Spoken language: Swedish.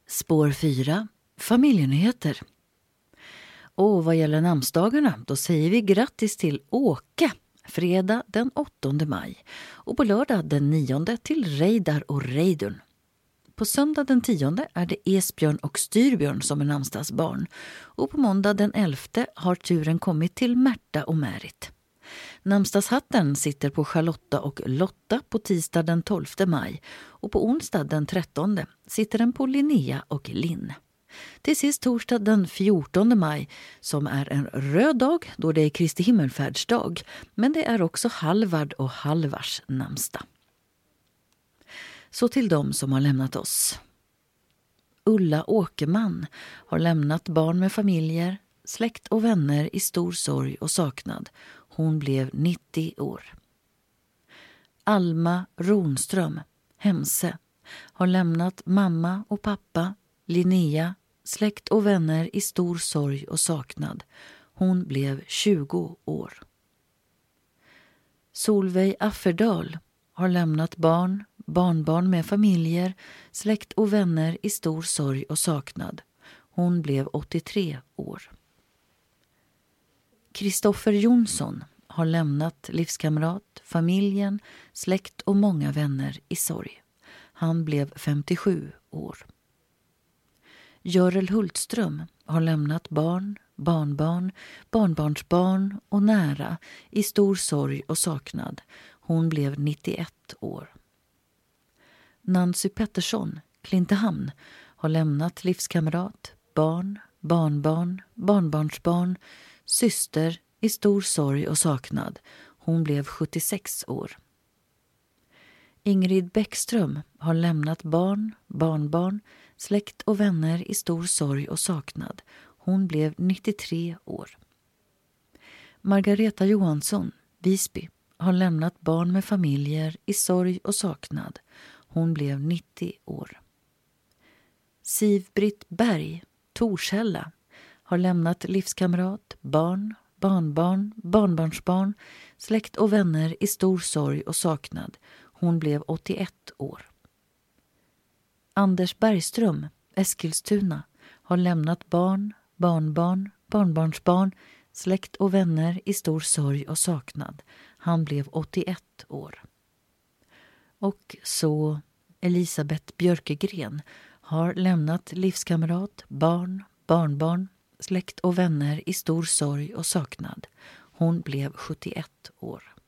Spår 4. Familjenyheter. Och vad gäller namnsdagarna, då säger vi grattis till Åke, fredag den 8 maj. Och på lördag den 9 till Reidar och Reidun. På söndag den 10 är det Esbjörn och Styrbjörn som är namnsdagsbarn. Och på måndag den 11 har turen kommit till Märta och Märit. Namnsdagshatten sitter på Charlotta och Lotta på tisdag den 12 maj. Och på onsdag den 13 sitter den på Linnea och Linn. Till sist torsdag den 14 maj som är en röd dag då det är Kristi himmelfärdsdag. Men det är också Halvard och Halvars namnsdag. Så till dem som har lämnat oss. Ulla Åkerman har lämnat barn med familjer, släkt och vänner i stor sorg och saknad. Hon blev 90 år. Alma Ronström, Hemse, har lämnat mamma och pappa, Linnea, släkt och vänner i stor sorg och saknad. Hon blev 20 år. Solveig Afferdal har lämnat barn, barnbarn med familjer, släkt och vänner i stor sorg och saknad. Hon blev 83 år. Kristoffer Jonsson har lämnat livskamrat, familjen, släkt och många vänner i sorg. Han blev 57 år. Görel Hultström har lämnat barn, barnbarn, barnbarnsbarn och nära i stor sorg och saknad. Hon blev 91 år. Nancy Pettersson, Klintehamn, har lämnat livskamrat, barn, barnbarn, barnbarnsbarn, syster i stor sorg och saknad. Hon blev 76 år. Ingrid Bäckström har lämnat barn, barnbarn, släkt och vänner i stor sorg och saknad. Hon blev 93 år. Margareta Johansson, Visby, har lämnat barn med familjer i sorg och saknad. Hon blev 90 år. Siv-Britt Berg, Torshälla, har lämnat livskamrat, barn, barnbarn, barnbarnsbarn, släkt och vänner i stor sorg och saknad. Hon blev 81 år. Anders Bergström, Eskilstuna, har lämnat barn, barnbarn, barnbarnsbarn, släkt och vänner i stor sorg och saknad. Han blev 81 år. Och så Elisabeth Björkegren har lämnat livskamrat, barn, barnbarn, släkt och vänner i stor sorg och saknad. Hon blev 71 år.